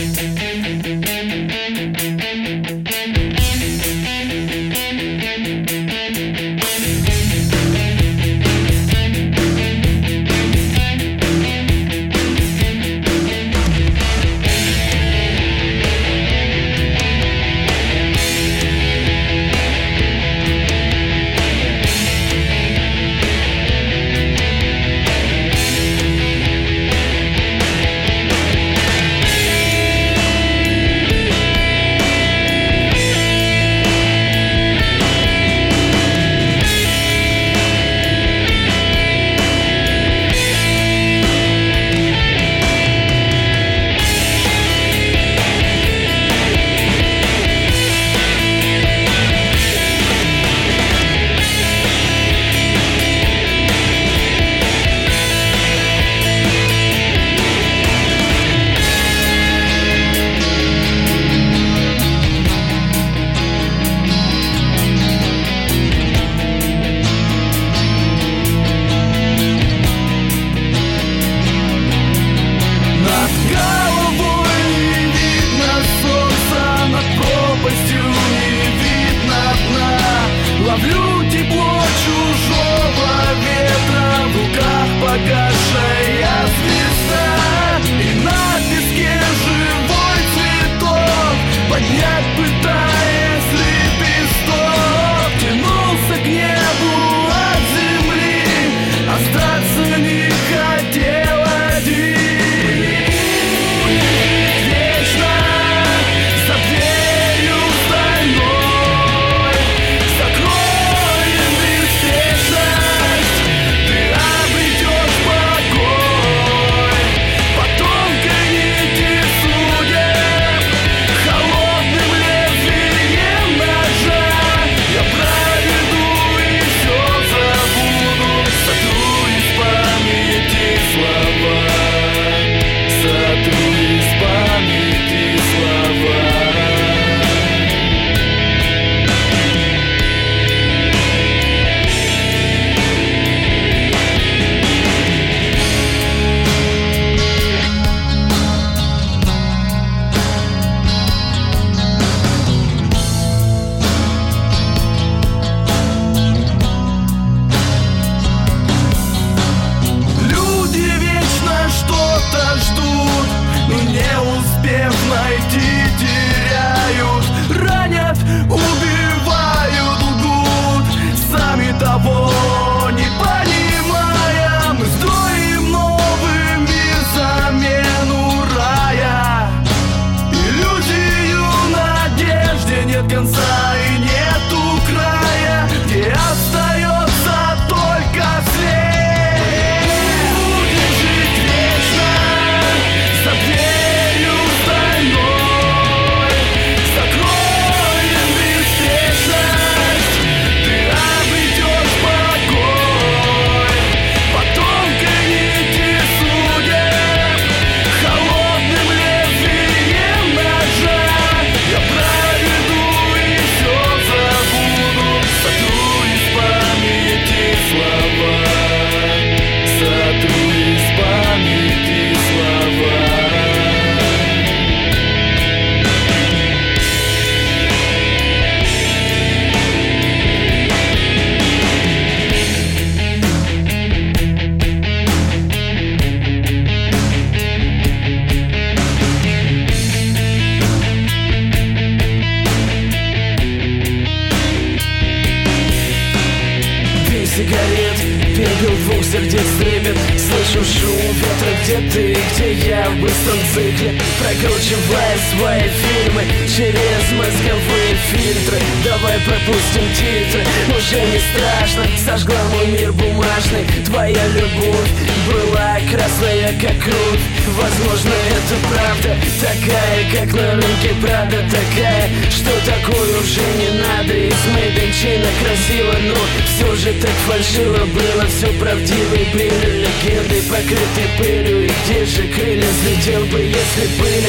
сигарет, пепел двух сердец трепет. Слышу шум ветра, где ты, где я в быстром цикле, прокручивая свои фильмы через мозговые фильтры. Давай пропустим титры, уже не страшно. Сожгла мой мир бумажный. Твоя любовь была красная, как кровь. Возможно, это правда, такая, как на рынке Прада, такая, что такое уже не надо. Из Мэйденчина красиво, но все же так фальшиво было. Все правдивые были легенды, покрыты пылью. И где же крылья взлетел бы, если были? И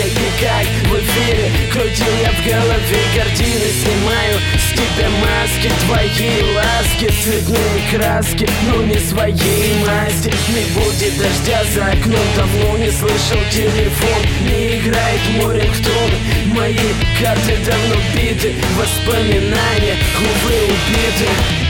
как в эфире. Крутил я в голове картины, снимаю с тебя маски. Твои ласки, цветные краски, но не своей масти. Не будет дождя за окном, давно не слышал телефон. Не играет мой рингтон, мои карты давно биты. Воспоминания, увы, убиты.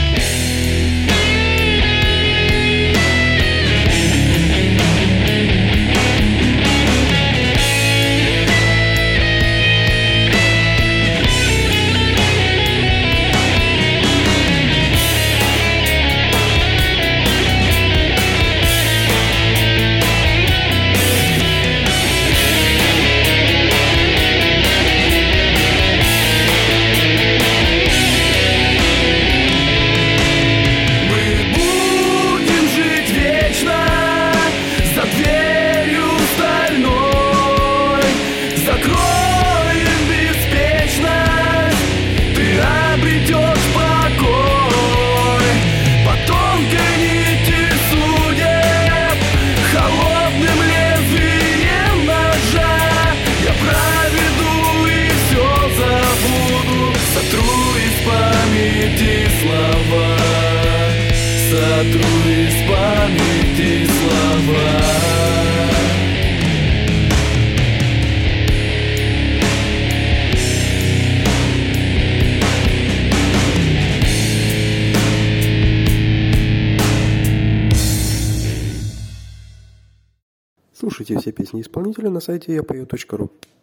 Сотру из памяти слова. Слушайте все песни исполнителя на сайте yapою.ru.